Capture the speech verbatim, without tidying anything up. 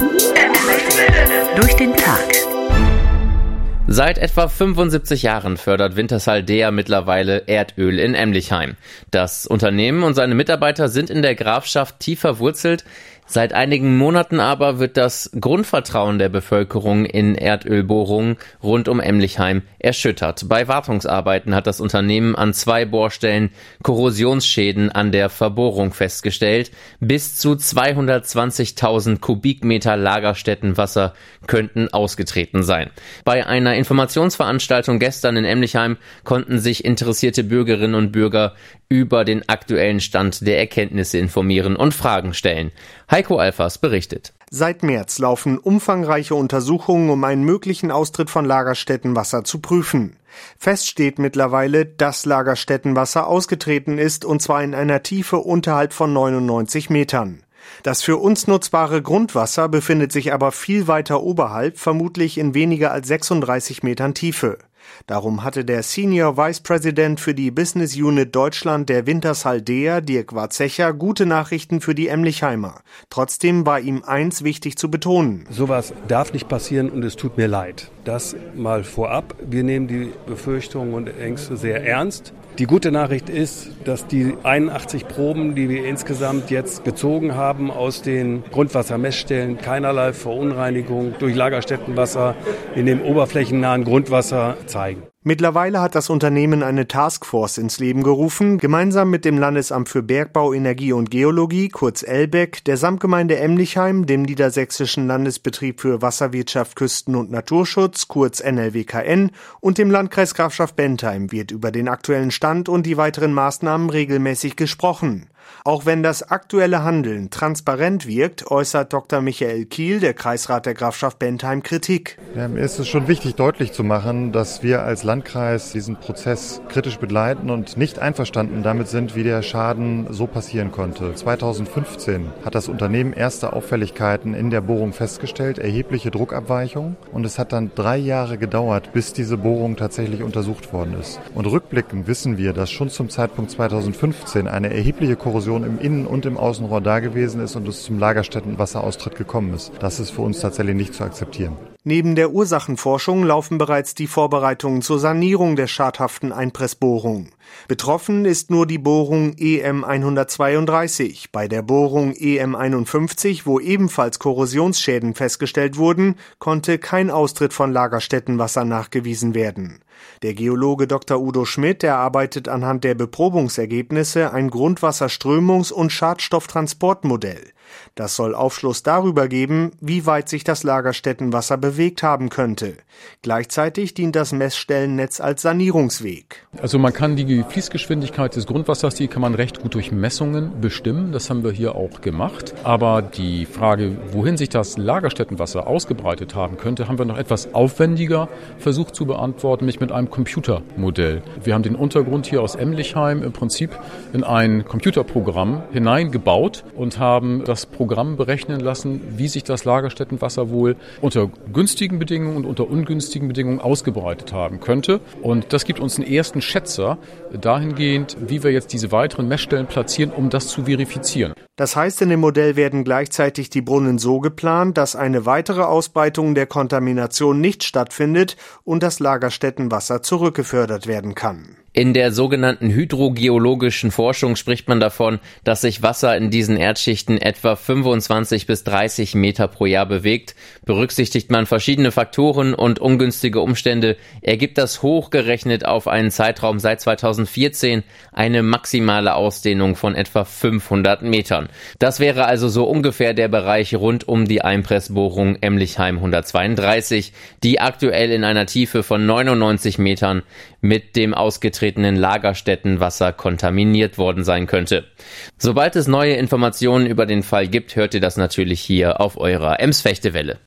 Durch den Tag. Seit etwa fünfundsiebzig Jahren fördert Wintershall Dea mittlerweile Erdöl in Emlichheim. Das Unternehmen und seine Mitarbeiter sind in der Grafschaft tief verwurzelt. Seit einigen Monaten aber wird das Grundvertrauen der Bevölkerung in Erdölbohrungen rund um Emlichheim erschüttert. Bei Wartungsarbeiten hat das Unternehmen an zwei Bohrstellen Korrosionsschäden an der Verbohrung festgestellt. Bis zu zweihundertzwanzigtausend Kubikmeter Lagerstättenwasser könnten ausgetreten sein. Bei einer Informationsveranstaltung gestern in Emlichheim konnten sich interessierte Bürgerinnen und Bürger über den aktuellen Stand der Erkenntnisse informieren und Fragen stellen. Heiko Alfers berichtet. Seit März laufen umfangreiche Untersuchungen, um einen möglichen Austritt von Lagerstättenwasser zu prüfen. Fest steht mittlerweile, dass Lagerstättenwasser ausgetreten ist, und zwar in einer Tiefe unterhalb von neunundneunzig Metern. Das für uns nutzbare Grundwasser befindet sich aber viel weiter oberhalb, vermutlich in weniger als sechsunddreißig Metern Tiefe. Darum hatte der Senior Vice President für die Business Unit Deutschland der Wintershall Dea, Dirk Warzecher, gute Nachrichten für die Emlichheimer. Trotzdem war ihm eins wichtig zu betonen. Sowas darf nicht passieren und es tut mir leid. Das mal vorab. Wir nehmen die Befürchtungen und Ängste sehr ernst. Die gute Nachricht ist, dass die einundachtzig Proben, die wir insgesamt jetzt gezogen haben aus den Grundwassermessstellen, keinerlei Verunreinigung durch Lagerstättenwasser in dem oberflächennahen Grundwasser zeigen. Mittlerweile hat das Unternehmen eine Taskforce ins Leben gerufen, gemeinsam mit dem Landesamt für Bergbau, Energie und Geologie, kurz Elbeck, der Samtgemeinde Emlichheim, dem Niedersächsischen Landesbetrieb für Wasserwirtschaft, Küsten- und Naturschutz, kurz N L W K N, und dem Landkreis Grafschaft-Bentheim wird über den aktuellen Stand und die weiteren Maßnahmen regelmäßig gesprochen. Auch wenn das aktuelle Handeln transparent wirkt, äußert Doktor Michael Kiel, der Kreisrat der Grafschaft Bentheim, Kritik. Ja, mir ist es schon wichtig, deutlich zu machen, dass wir als Landkreis diesen Prozess kritisch begleiten und nicht einverstanden damit sind, wie der Schaden so passieren konnte. zweitausendfünfzehn hat das Unternehmen erste Auffälligkeiten in der Bohrung festgestellt, erhebliche Druckabweichungen, und es hat dann drei Jahre gedauert, bis diese Bohrung tatsächlich untersucht worden ist. Und rückblickend wissen wir, dass schon zum Zeitpunkt zweitausendfünfzehn eine erhebliche Korrosion im Innen- und im Außenrohr da gewesen ist und es zum Lagerstättenwasseraustritt gekommen ist. Das ist für uns tatsächlich nicht zu akzeptieren. Neben der Ursachenforschung laufen bereits die Vorbereitungen zur Sanierung der schadhaften Einpressbohrung. Betroffen ist nur die Bohrung E M hundertzweiunddreißig. Bei der Bohrung E M einundfünfzig, wo ebenfalls Korrosionsschäden festgestellt wurden, konnte kein Austritt von Lagerstättenwasser nachgewiesen werden. Der Geologe Doktor Udo Schmidt erarbeitet anhand der Beprobungsergebnisse ein Grundwasserströmungs- und Schadstofftransportmodell. Das soll Aufschluss darüber geben, wie weit sich das Lagerstättenwasser bewegt haben könnte. Gleichzeitig dient das Messstellennetz als Sanierungsweg. Also man kann die Fließgeschwindigkeit des Grundwassers, die kann man recht gut durch Messungen bestimmen. Das haben wir hier auch gemacht. Aber die Frage, wohin sich das Lagerstättenwasser ausgebreitet haben könnte, haben wir noch etwas aufwendiger versucht zu beantworten, nämlich mit einem Computermodell. Wir haben den Untergrund hier aus Emlichheim im Prinzip in ein Computerprogramm hineingebaut und haben das Programm berechnen lassen, wie sich das Lagerstättenwasser wohl unter günstigen Bedingungen und unter ungünstigen Bedingungen ausgebreitet haben könnte. Und das gibt uns einen ersten Schätzer dahingehend, wie wir jetzt diese weiteren Messstellen platzieren, um das zu verifizieren. Das heißt, in dem Modell werden gleichzeitig die Brunnen so geplant, dass eine weitere Ausbreitung der Kontamination nicht stattfindet und das Lagerstättenwasser zurückgefördert werden kann. In der sogenannten hydrogeologischen Forschung spricht man davon, dass sich Wasser in diesen Erdschichten etwa fünfundzwanzig bis dreißig Meter pro Jahr bewegt. Berücksichtigt man verschiedene Faktoren und ungünstige Umstände, ergibt das hochgerechnet auf einen Zeitraum seit zweitausendvierzehn eine maximale Ausdehnung von etwa fünfhundert Metern. Das wäre also so ungefähr der Bereich rund um die Einpressbohrung Emlichheim hundertzweiunddreißig, die aktuell in einer Tiefe von neunundneunzig Metern mit dem ausgetretenen Lagerstättenwasser kontaminiert worden sein könnte. Sobald es neue Informationen über den Fall gibt, hört ihr das natürlich hier auf eurer Emsfechtewelle.